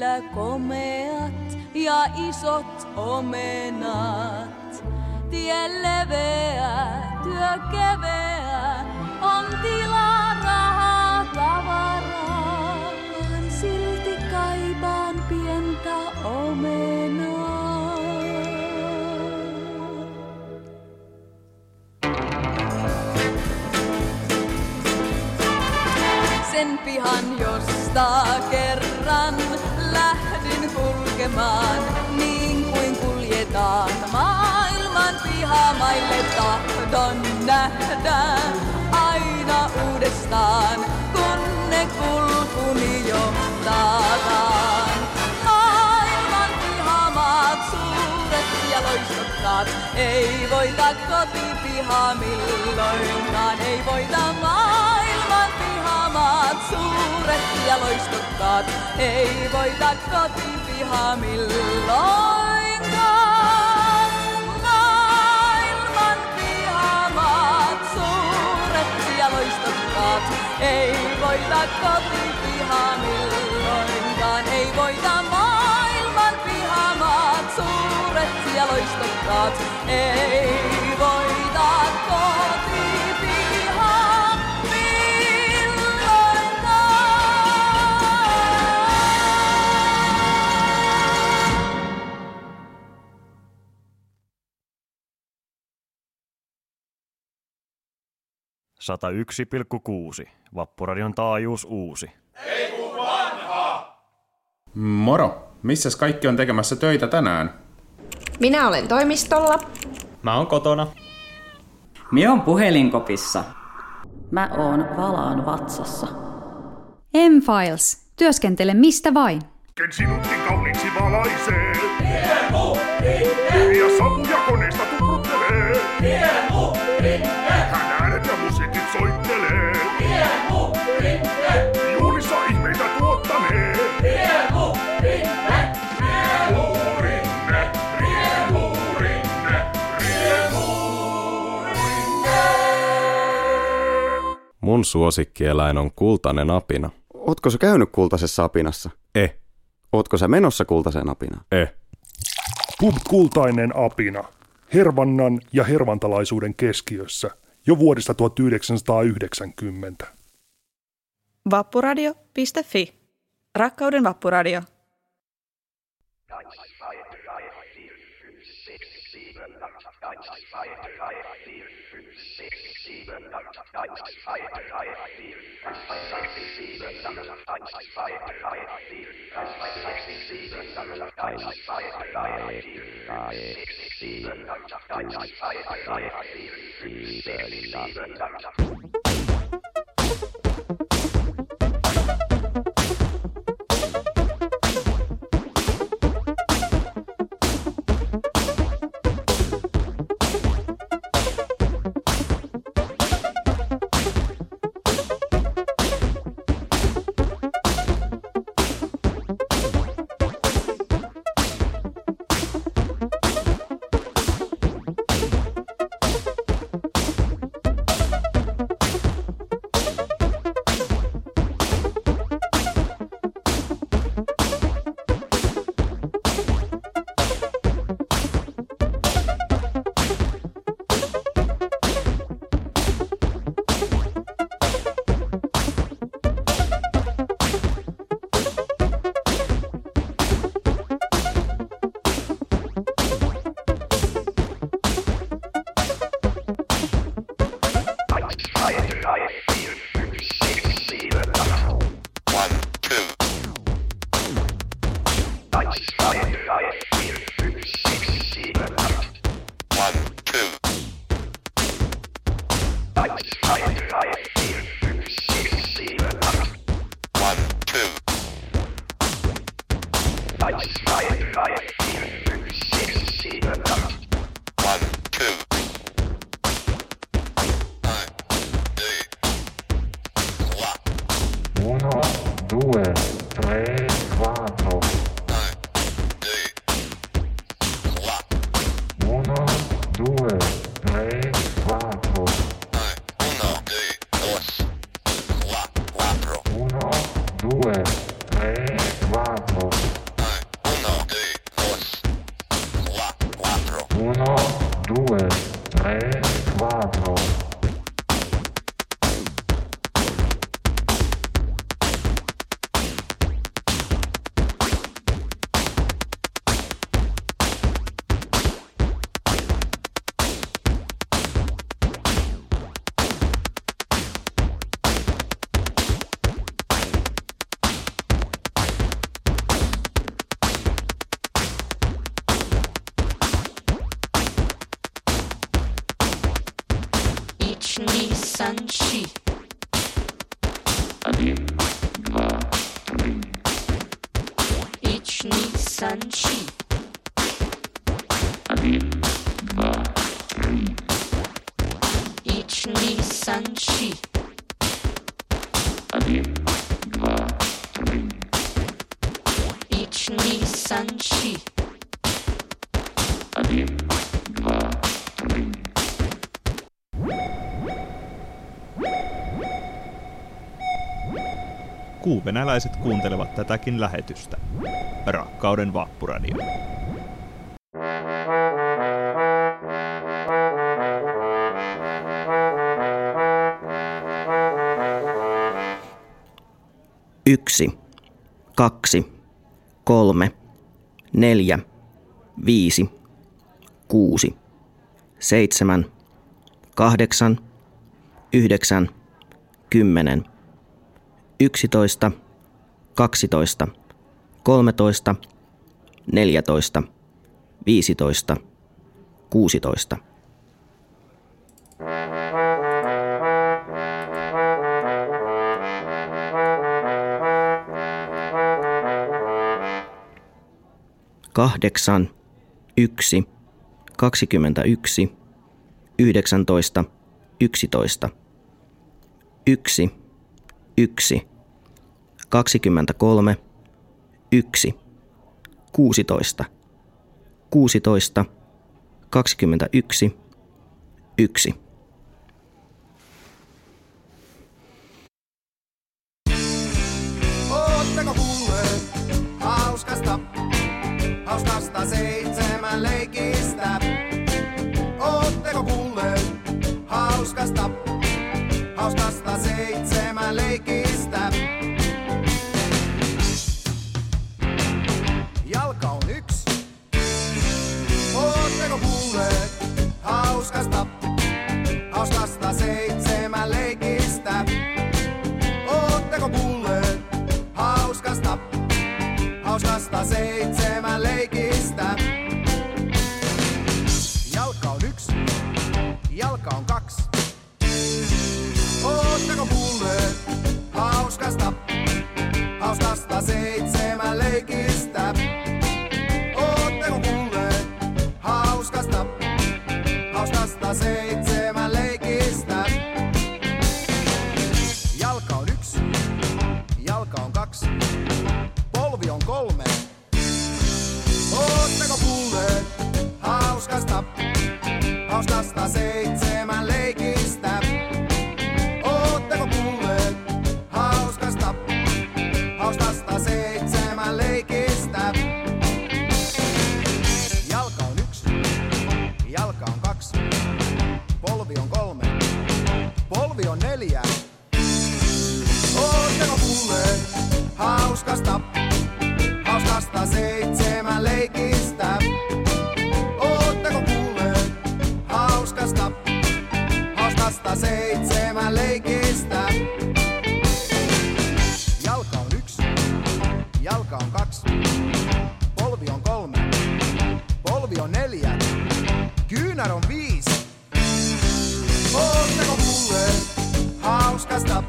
kyllä komeat ja isot omenat. Tie leveä, työ keveä, on tilaa, rahaa, tavaraa. Vaan silti kaipaan pientä omenaa. Sen pihan, josta kerran lähdin kulkemaan, niin kuin kuljetaan maailman pihamaille, tahdon nähdä aina uudestaan, kun ne kulkuni johtataan. Maailman pihamaat, suuret ja loistokkaat, ei voita kotipiha milloinkaan, ei voita maailman pihamaat, suuret ja loistokkaat, ei voita kotipiha milloinkaan. Maailman pihamaat, suuret ja loistokkaat, ei voita kotipiha milloinkaan, ei voita maailman pihamaat, suuret ja loistokkaat, ei voita kotipiha Sata 1,6. Vappuradion taajuus uusi. Ei kun vanha! Moro! Missäs kaikki on tekemässä töitä tänään? Minä olen toimistolla. Mä oon kotona. Minä oon puhelinkopissa. Mä oon Valaan vatsassa. M-Files. Työskentele mistä vain. Ken sinutkin kauniiksi valaisee. Ja savuja koneista tupruttelee. Hän äänet ja musiikit soittelee. Juhlissa ihmeitä tuottanee. Mun suosikkieläin on kultainen apina. Ootko sä käynyt kultaisessa apinassa? Ootko sä menossa kultaiseen apinaan? Pub Kultainen apina. Hervannan ja hervantalaisuuden keskiössä jo vuodesta 1990. Vappuradio.fi. Rakkauden vappuradio. Uno, due, tre, quattro. 2, 3, 4. Sanchi. 1, 2, 3. 1, 2, Sanchi. 1, 2, 3. 1, 2, Sanchi. 1, 2, 3. 1, 2, Sanchi. 1, 2, 3. Kuuvenäläiset kuuntelevat tätäkin lähetystä. Rakkauden Vappuradio. Yksi, 2, 3, 4, 5, 6, 7, 8, 9, 10, 11, 12, 13, 14, 15, 16. Kahdeksan, 1, 21, 19, 11. 1, 1, 23, 1, 16, 16, 21, 1. Ootteko kuulleet hauskasta 7 leikistä? Ootteko kuulleet hauskasta 7 leikistä? Jalka on 1. Ootteko kuulleet hauskasta 7 leikistä? Ootteko kuulleet hauskasta 7 leikistä? Jalka on 1. Jalka on 2. Ootteko kuulleet hauskasta 7 leikistä? Ootteko kuulleet hauskasta 7 leikistä? Jalka on 1. Jalka on 2. Polvi on 3. Ootteko kuulleet hauskasta 7 leikistä? Ootteko kuulleet hauskasta 7 leikistä? Jalka on 1. Jalka on 2. Polvi on 3. Polvi on 4. Ootteko kuulleet hauskasta 7 leikistä? Ootteko kuulleet hauskasta 7 leikistä? Jalka on 1. Jalka on 2. Polvi on 3. Polvi on 4. Kyynär on 5. Ootteko kuulleet hauskasta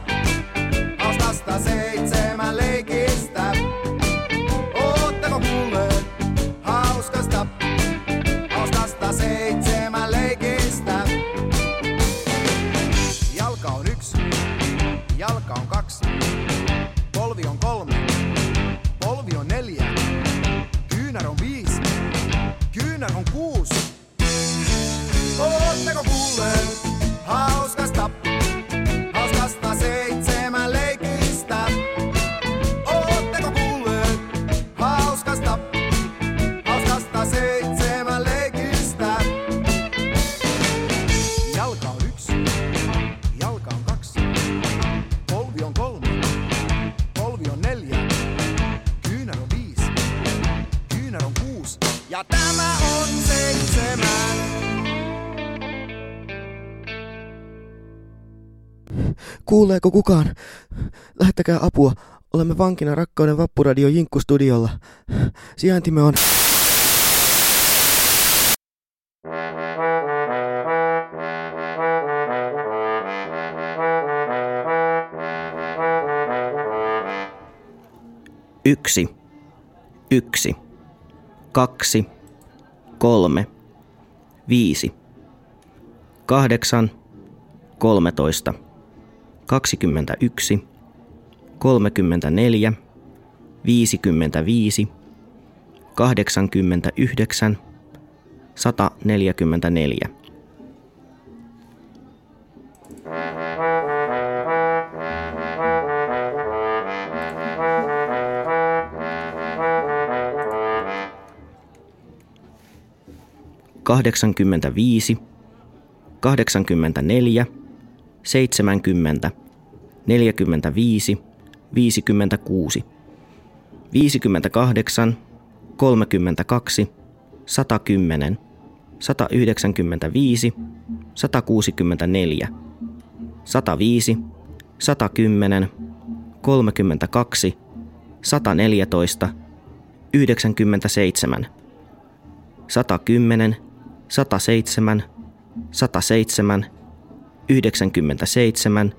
7 leikistä? Ootteko kuulleet hauskasta 7 leikistä? Jalka on 1. Jalka on 2. Polvi on 3. Polvi on 4. Kyynär on 5. Kyynär on 6. Ootteko kuulleet hauskasta 7 leikistä? Ootteko kuulleet hauskasta 7 leikistä? on 7. Kuuleeko kukaan? Lähettäkää apua. Olemme vankina Rakkauden Vappuradio Jinkku-studiolla. Sijaintimme on... Yksi, 2, 3, 5, 8, 13, 21, 34, 55, 89, 144. Kahdeksankymmentäviisi, 84, 70, 45, 56, 58, 32, 110, 195, 164, 105, 110, 32, 114, 97, 110, 107, 107, 97,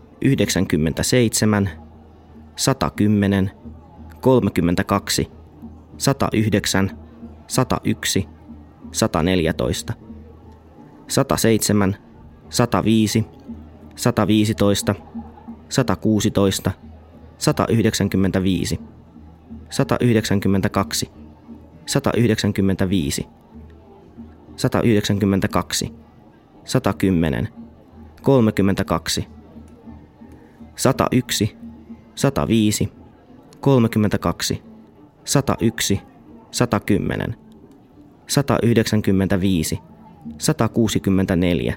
97, 110, 32, 109, 101, 114, 107, 105, 115, 116, 195, 192, 195, 192, 110, 32, 101, 105, 32, 101, 110, 195, 164,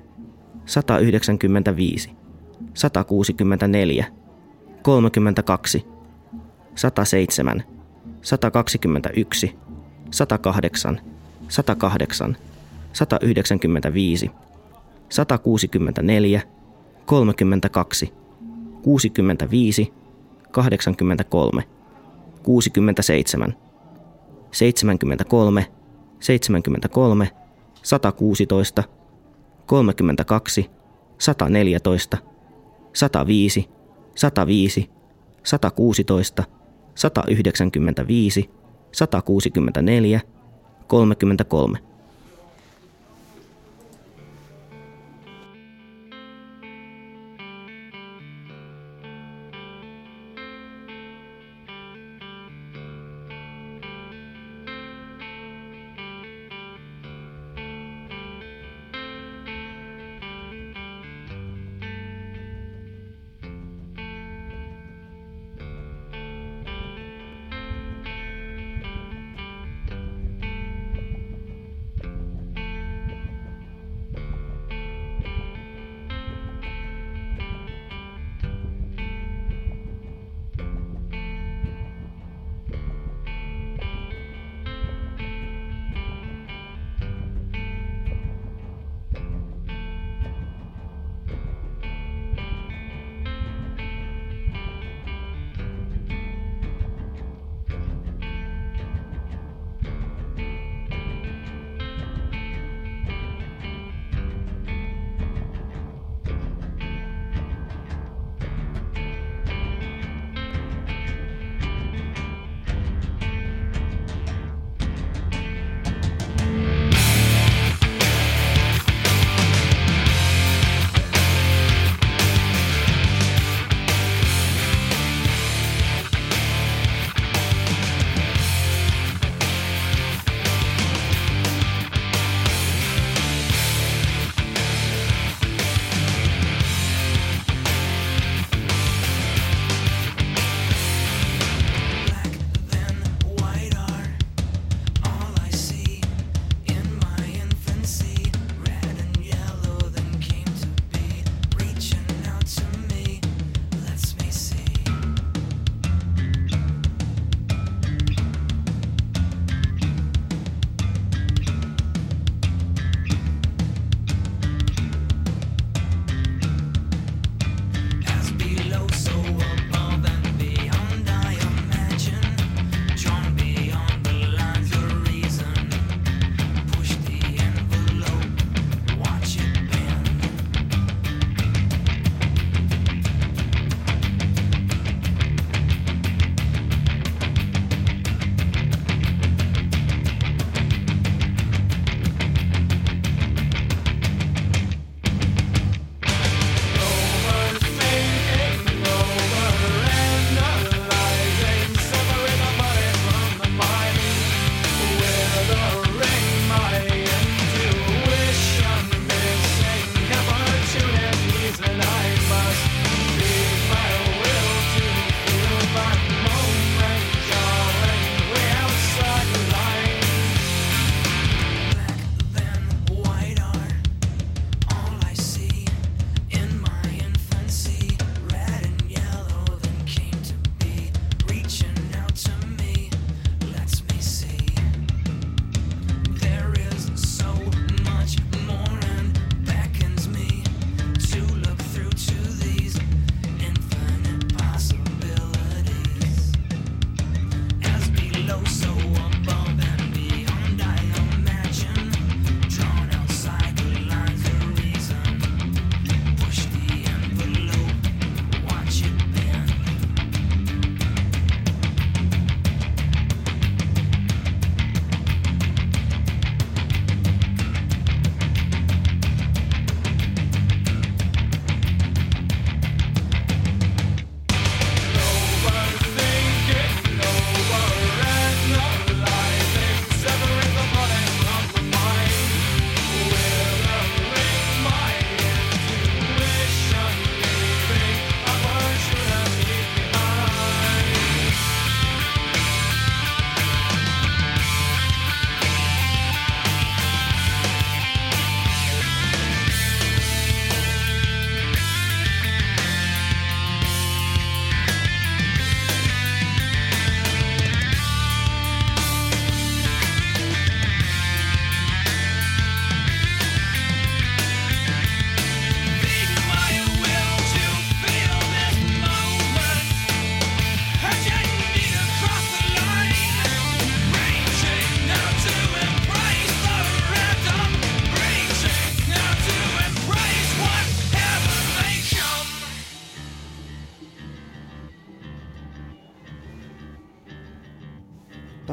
195, 164, 32, 107, 121, 108, 108, 195, 164, 32, 65, 83, 67, 73, 73, 116, 32, 114, 105, 105, 116, 195, 164, 33.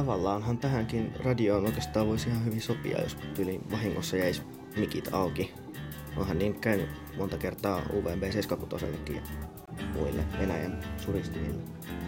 tavallaanhan tähänkin radioon oikeastaan voisi ihan hyvin sopia, jos tyli vahingossa jäisi mikit auki. Onhan niin käynyt monta kertaa UVB 76 ja muille Venäjän suristimille.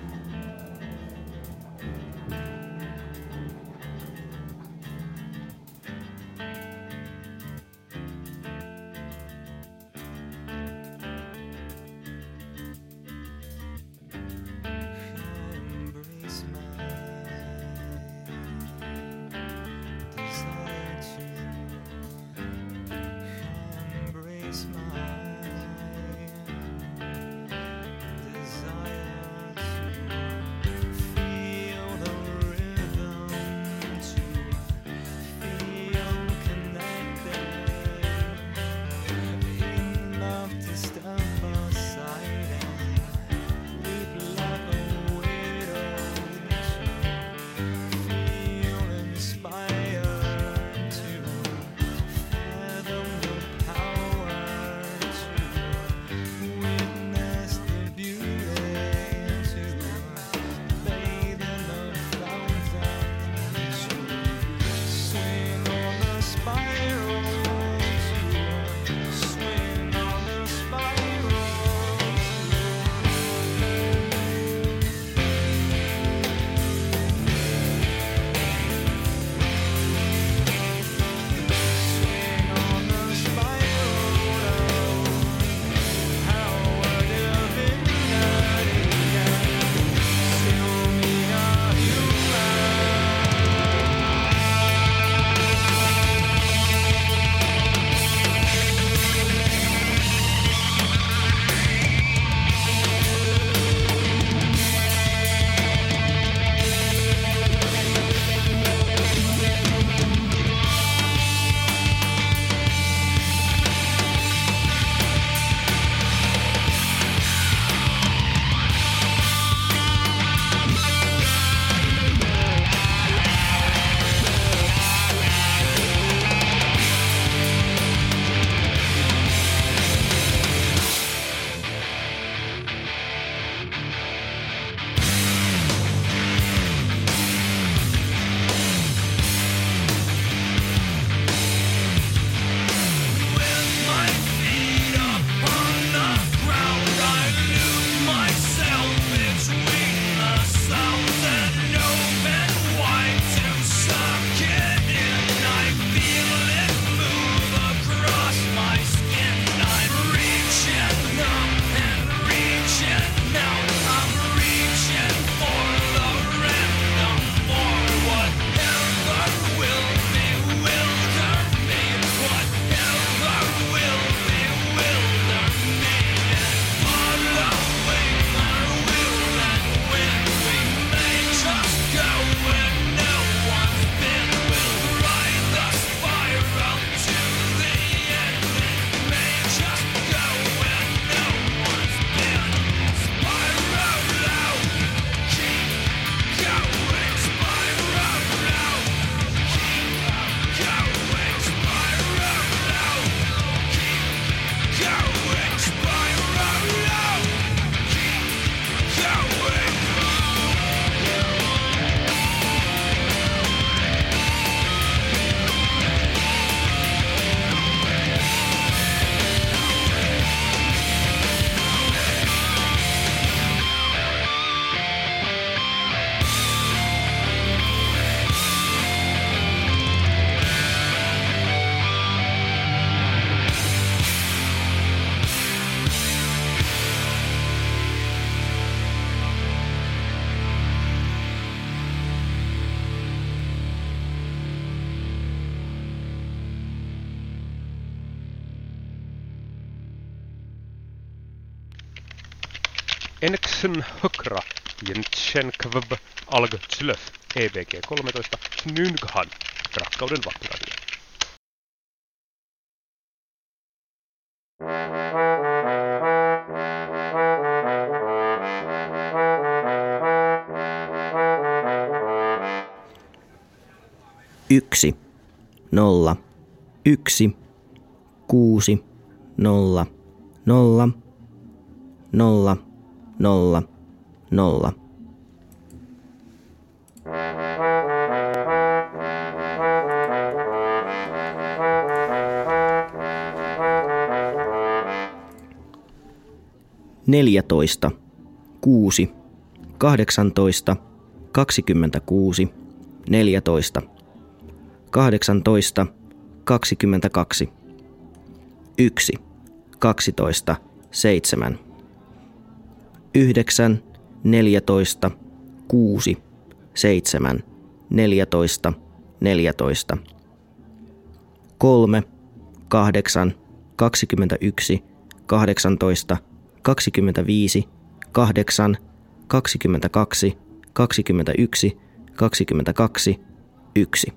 Eneksen Hökra, Jentschenkvb, Algtslöf, EBG 13, Nyngahan, Rakkauden vappuradio. Yksi, 0, 1, 6, 0, 0, 0, 0, 0. 14, 6, 18, 26, 14, 18, 22, 1, 12, 7, 9, 14, 6, 7, 14, 14, 3, 8, 21, 18, 25, 8, 22, 21, 22, 1.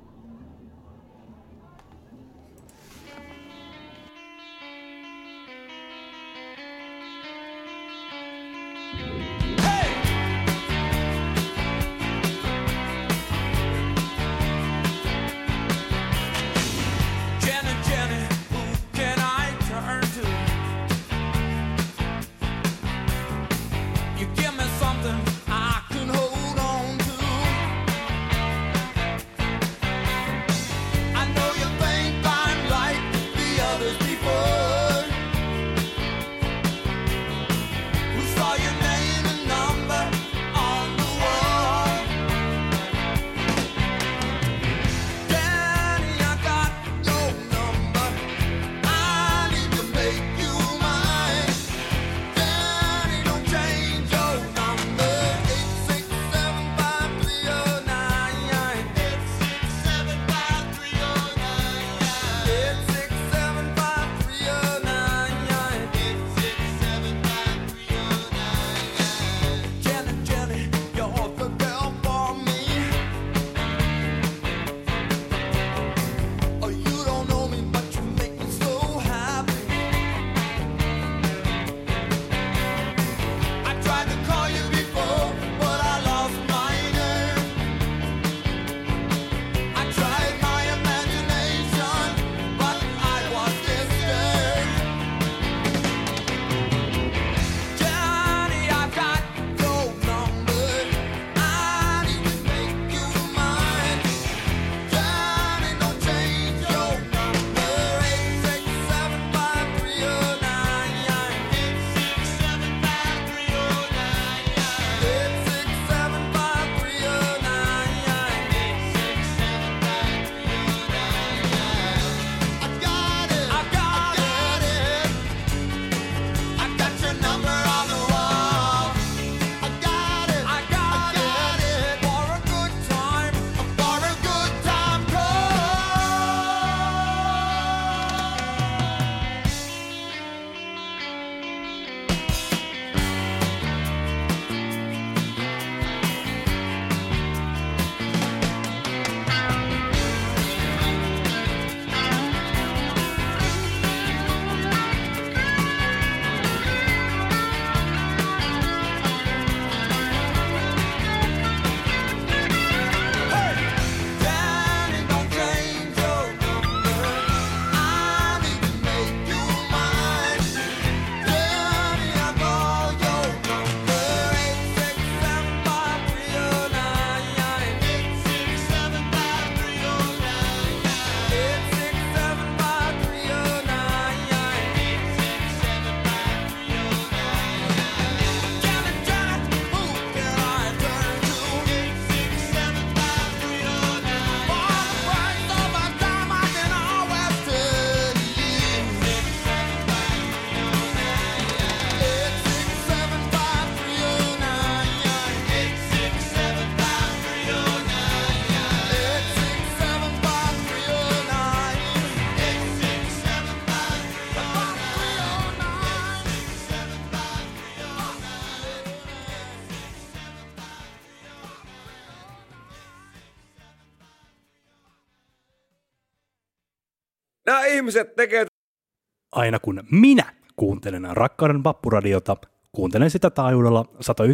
Nämä ihmiset tekee... Aina kun minä kuuntelen Rakkauden vappuradiota, kuuntelen sitä taajuudella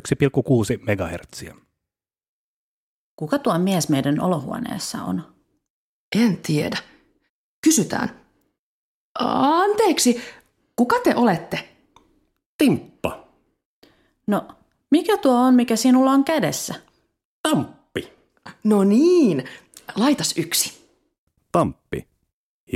101,6 MHz. Kuka tuo mies meidän olohuoneessa on? En tiedä. Kysytään. Anteeksi, kuka te olette? Timppa. No, mikä tuo on, mikä sinulla on kädessä? Tamppi. No niin, laitas yksi. Tamppi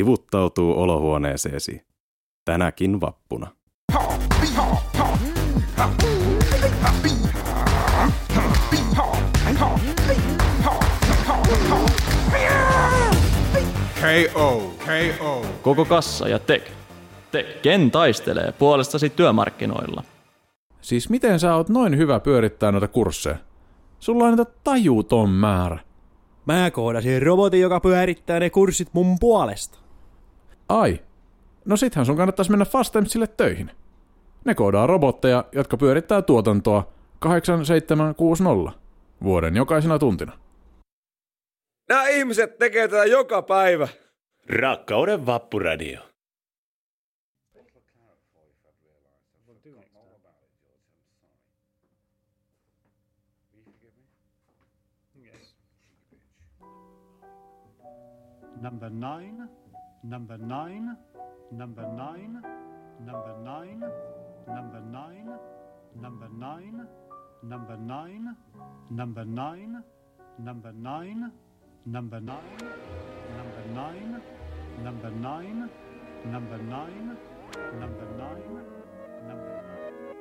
hivuttautuu olohuoneeseesi tänäkin vappuna. KO. Koko kassa ja Ken taistelee puolestasi työmarkkinoilla. Siis miten sä oot noin hyvä pyörittää noita kursseja? Sulla on niitä tajuton määrä. Mä koodasin robotin, joka pyörittää ne kurssit mun puolesta. Ai, no sittenhän sun kannattaisi mennä Fastemsille töihin. Ne koodaa robotteja, jotka pyörittää tuotantoa 8760 vuoden jokaisena tuntina. Nämä ihmiset tekee tätä joka päivä. Rakkauden Vappuradio. Number 9, number 9, number 9, number 9, number 9, number 9, number 9, number 9, number 9, number 9, number 9, number 9, number 9, number 9, number 9.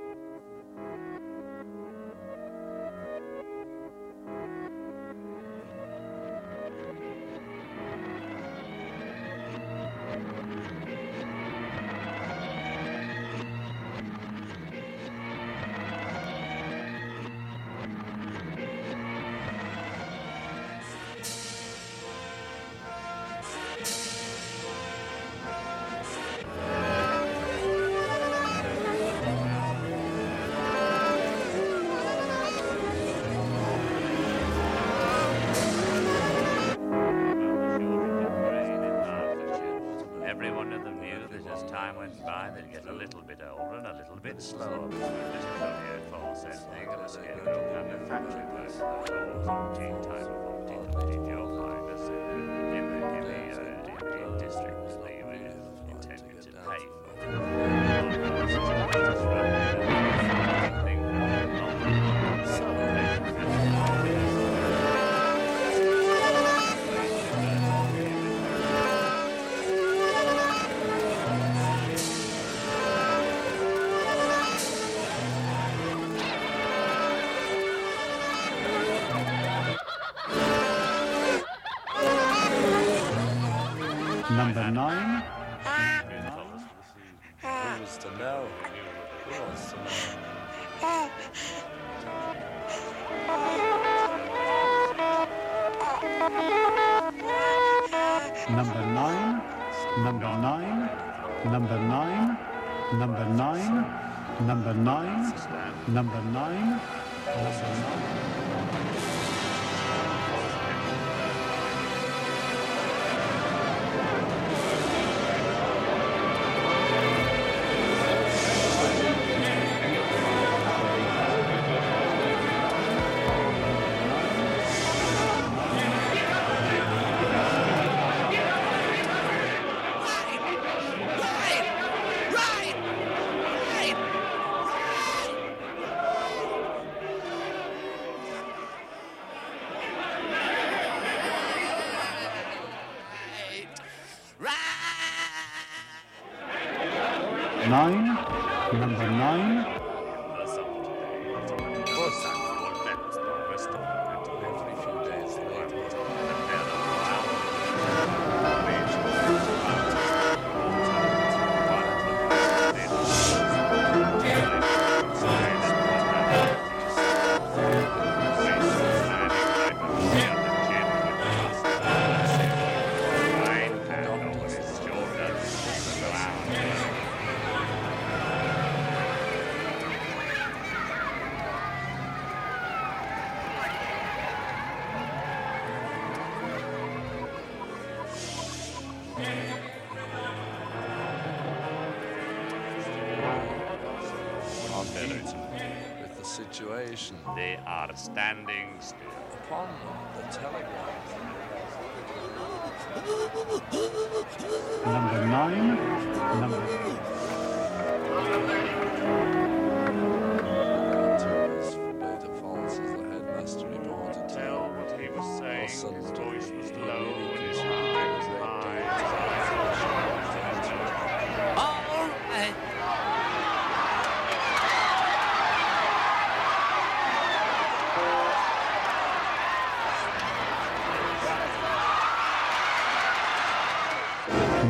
Slower, false ending, and a scarecrow manufactured by time of your finest in the districts they were intended to pay Number 9. Who was to know? Who was to know? Number 9. Number 9. Number 9. Number 9. Number 9. Number 9. Nine, number 9. With the situation, they are standing still upon the telegraph. Number 9. Number Data false as the headmaster reported. Tell what he was saying. His voice was low and his eye was high. All right.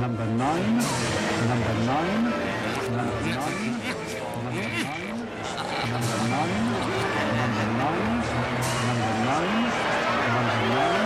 Number 9. Number 9. Number 9. Number 9. Number 9. Number 9. Number 9.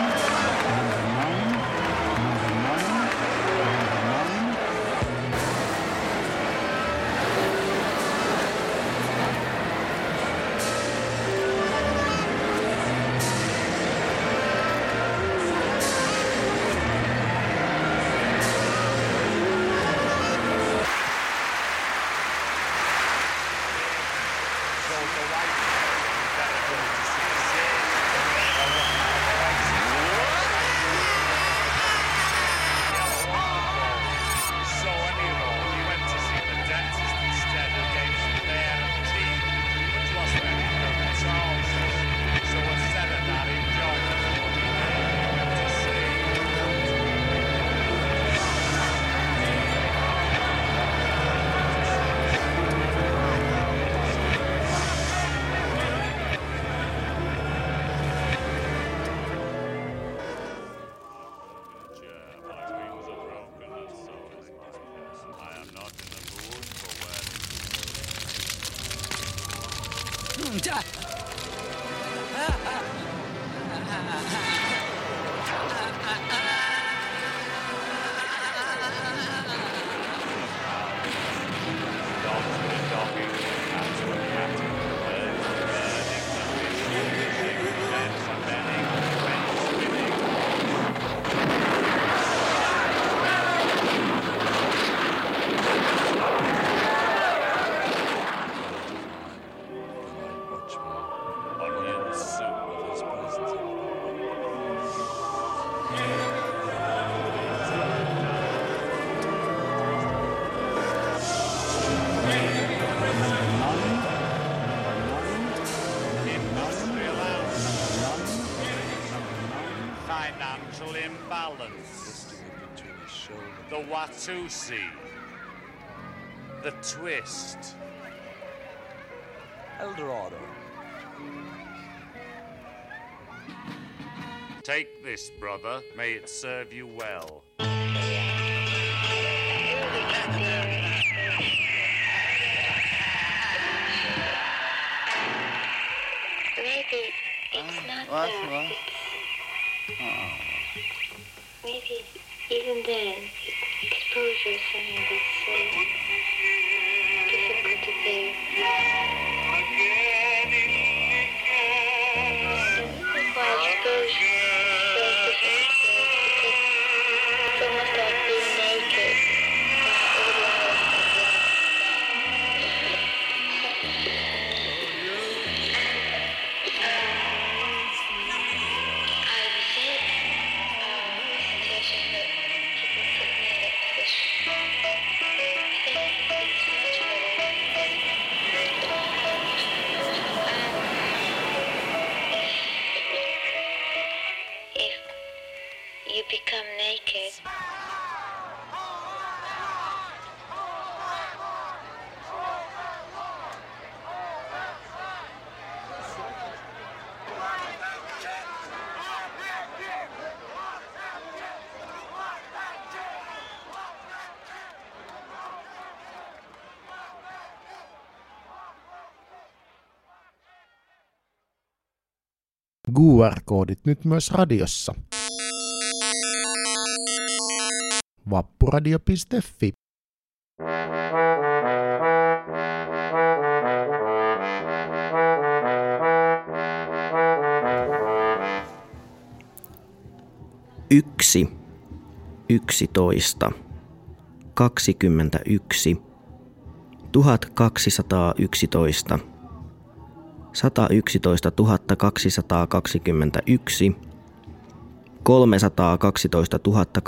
Financial imbalance. The Watusi. The twist. Eldorado. Take this, brother. May it serve you well. Maybe it's not there. Maybe even then, exposure is something that's difficult to bear. Why exposure is so difficult to bear? Because it's almost like being naked. You become naked. QR-koodit nyt myös radiossa. Vappuradio.fi. Yksi, 11, 21, 1211, 111 221, 312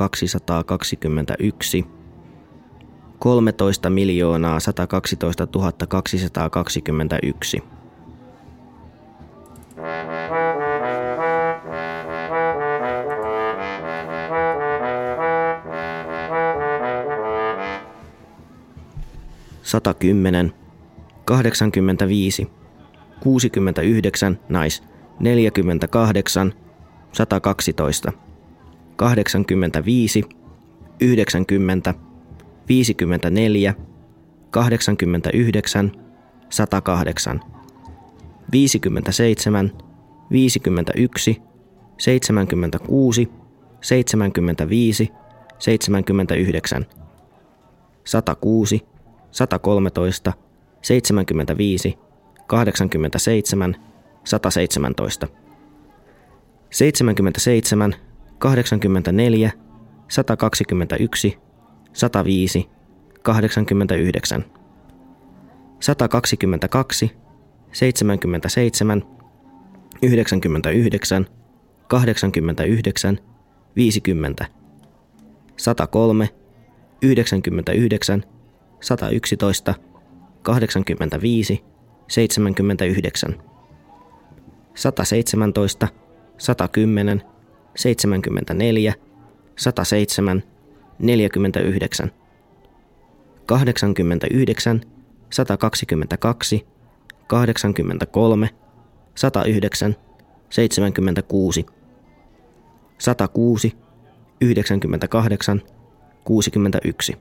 221, 13 112 221. Satakymmenen, 85, 69, nais, 48, 112, 85, 90, 54, 89, 108, 57, 51, 76, 75, 79, 106, 113, 75, 87, 117, 77, 84, 121, 105, 89, 122, 77, 99, 89, 50, 103, 99, 111, 85, 79, 117, 110, 74, 107, 49, 89, 122, 83, 109, 76, 106, 98, 61.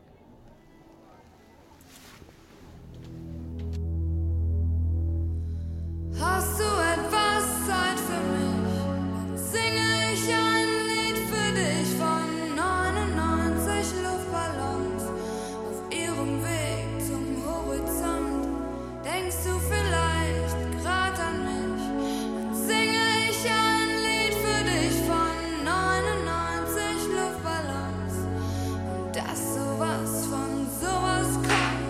Hast du etwas Zeit für mich? Singe ich ein Lied für dich von 99 Luftballons auf ihrem Weg zum Horizont. Denkst du vielleicht grad an mich? Dann singe ich ein Lied für dich von 99 Luftballons und dass sowas von sowas kommt.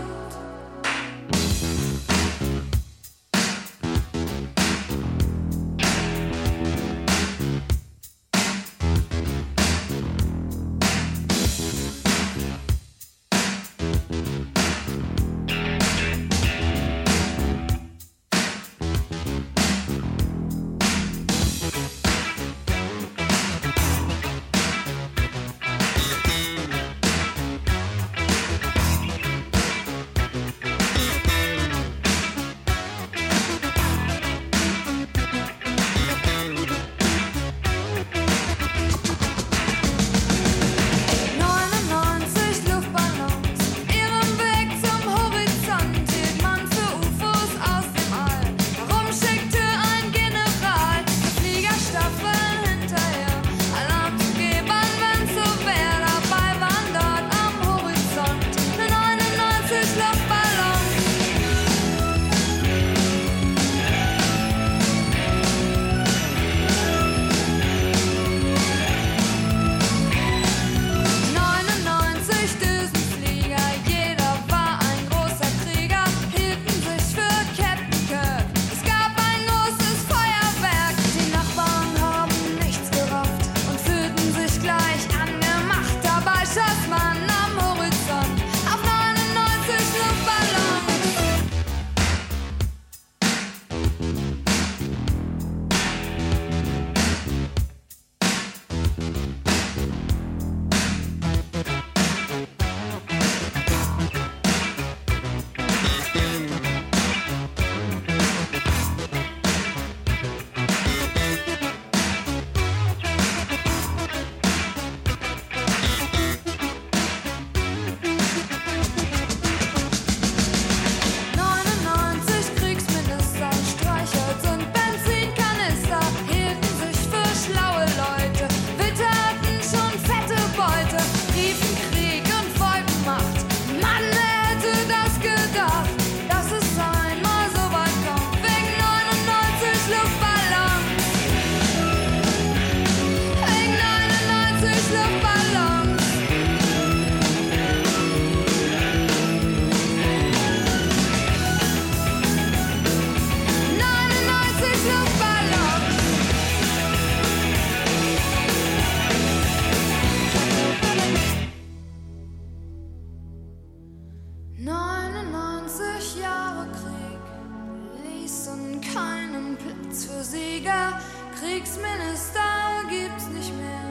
Kriegsminister gibt's nicht mehr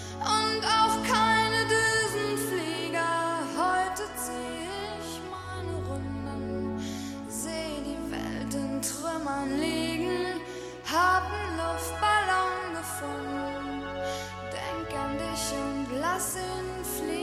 und auch keine Düsenflieger. Heute zieh ich meine Runden, seh die Welt in Trümmern liegen, hab 'n Luftballon gefunden, denk an dich und lass ihn fliegen.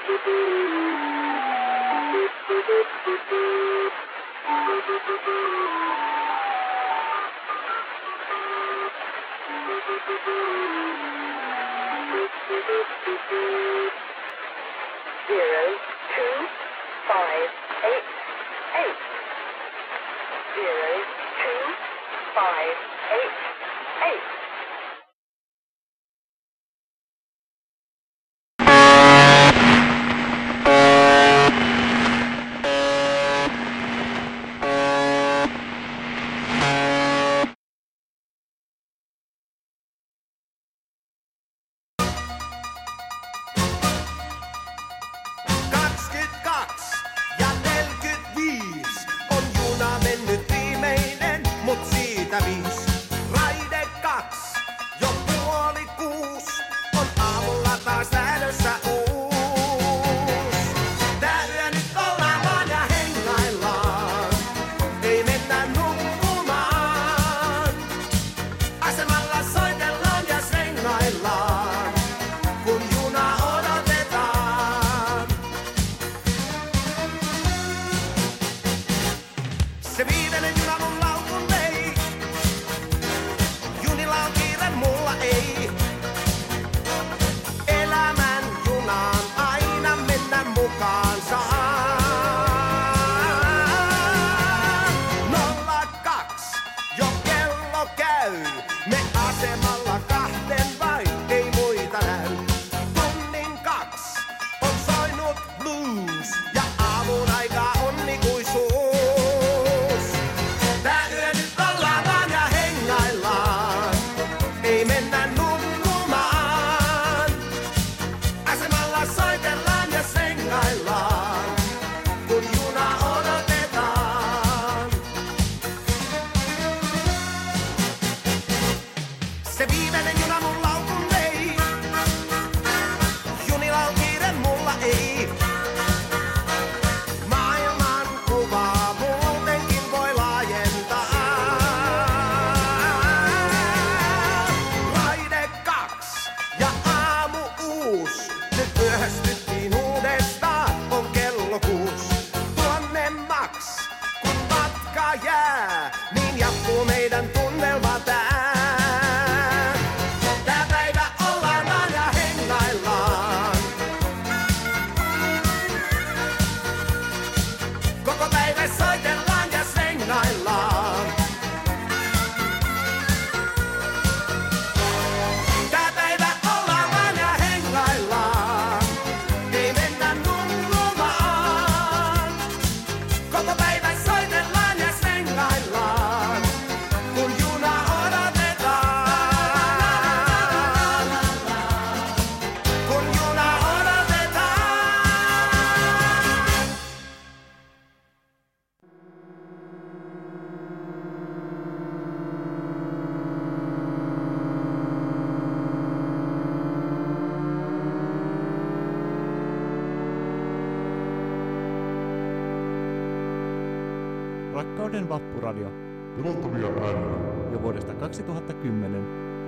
Rakkauden vappuradio. Pelottavia ääniä. Jo vuodesta 2010.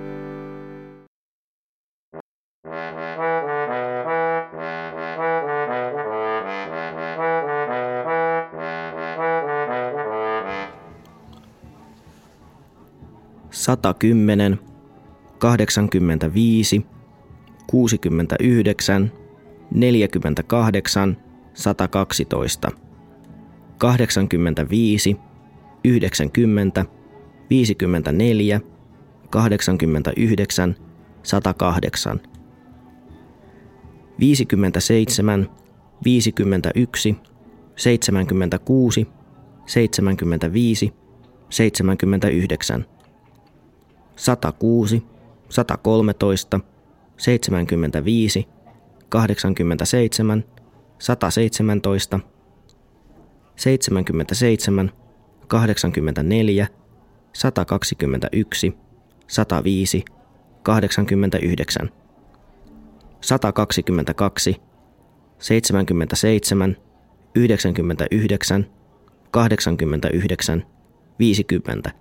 ...110, 85, 69, 48, 112, 85, 90, 54, 89, 108, 57, 51, 76, 75, 79, 106, 113, 75, 87, 117, 77, 84, 121, 105, 89, 122, 77, 99, 89, 50,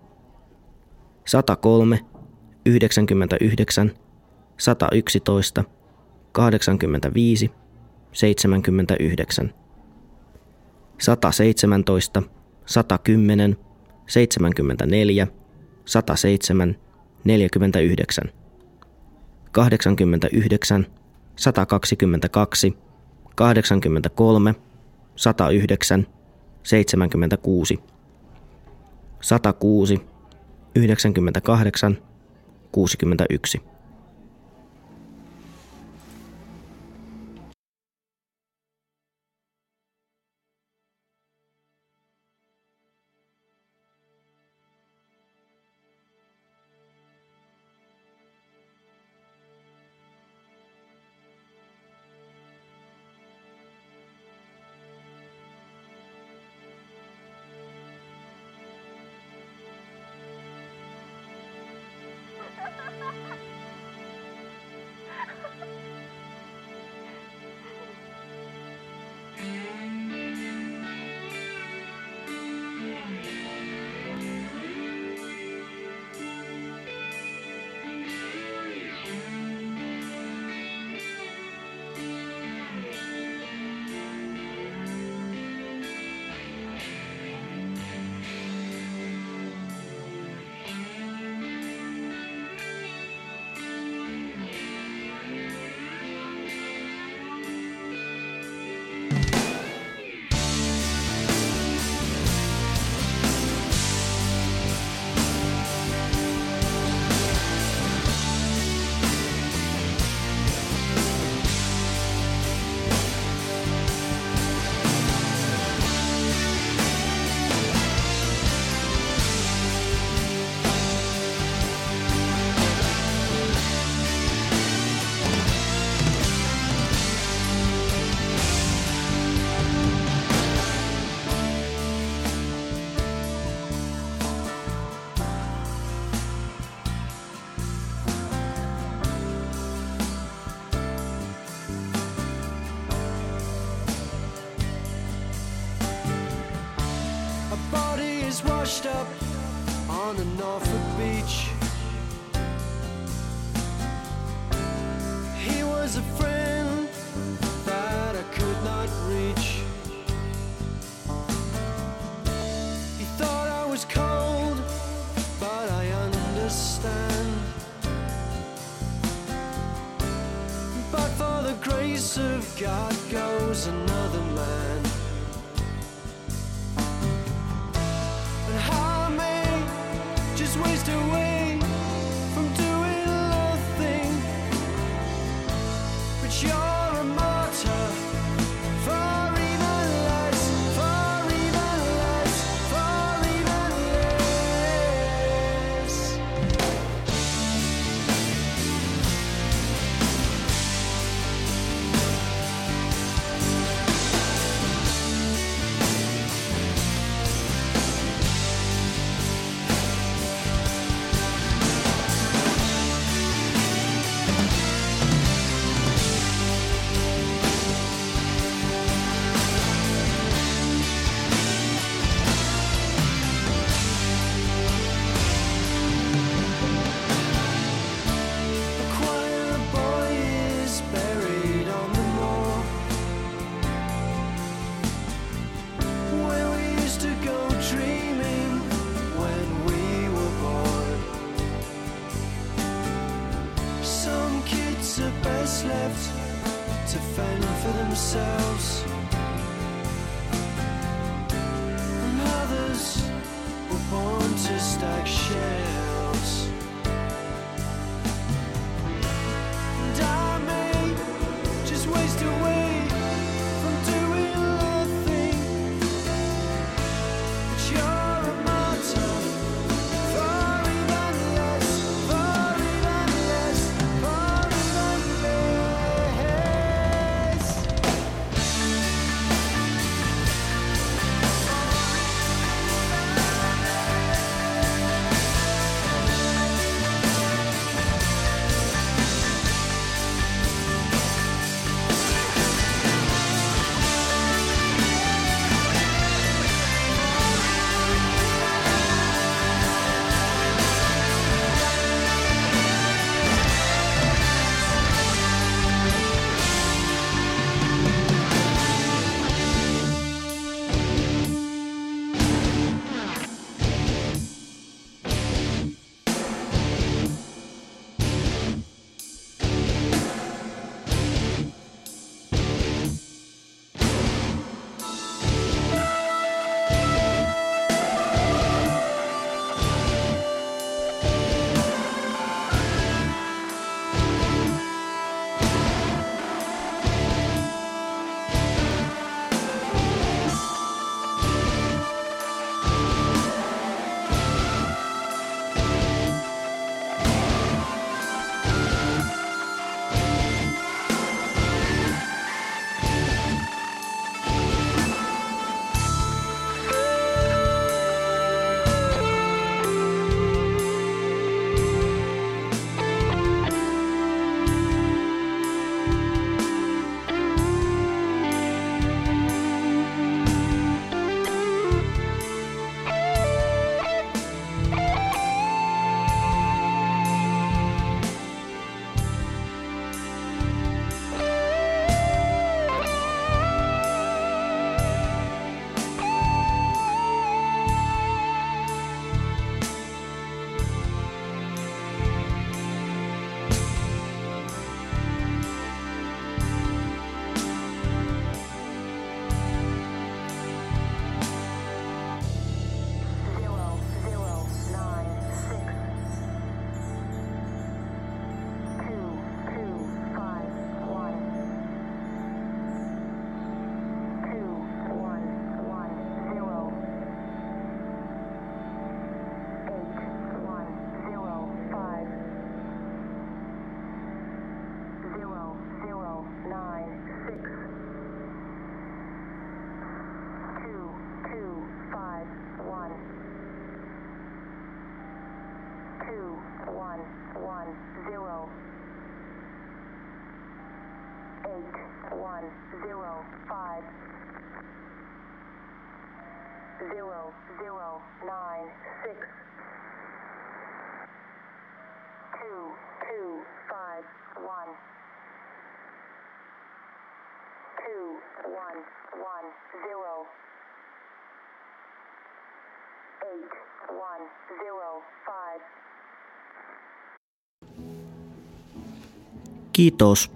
103, 99, 111, 85, 79, 117, 110, 74, 107, 49, 89, 122, 83, 109, 76, 106, 98, 61. Washed up on the Norfolk beach. He was a friend that I could not reach. He thought I was cold, but I understand. But for the grace of God goes another man. Waste away from doing nothing, but you're a martyr for even less, for even less, for even less. Left to fend for themselves, and others were born to stack shelves. And I may just waste away from doing nothing, but you're a martyr for even less, for even less, for even less. Kiitos.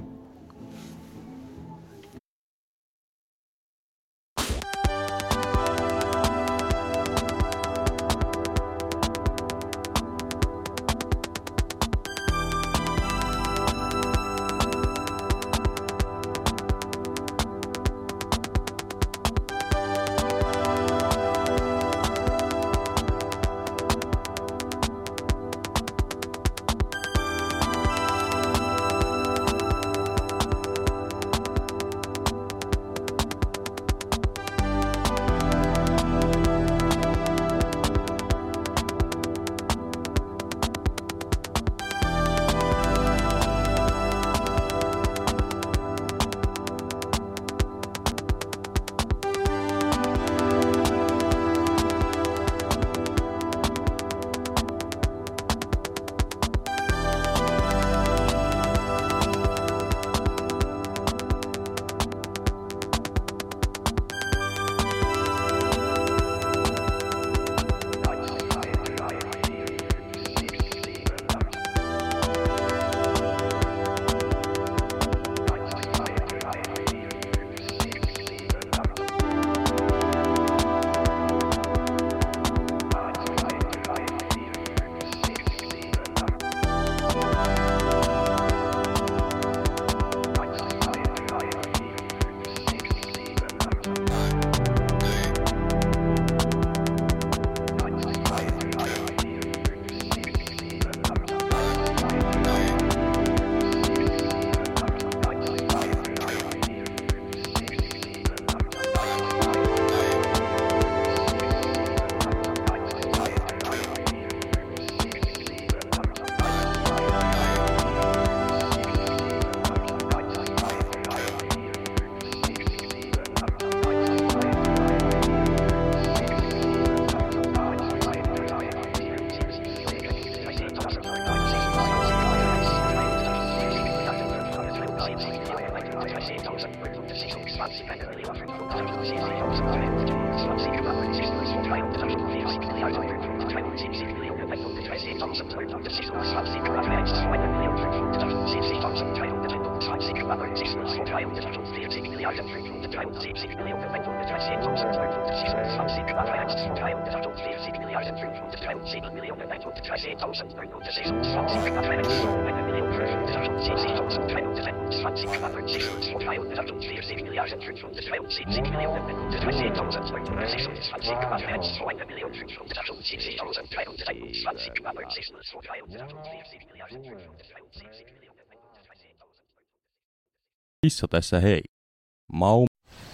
Kissa tässä hei. Mau.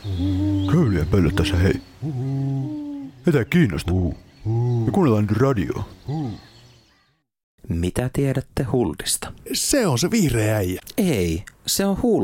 Röyliä pöllöt tässä hei. Etä kiinnosta. Me kuunnellaan nyt radioa. Mitä tiedätte Huldista? Se on se vihreä äijä. Ei, se on Huld.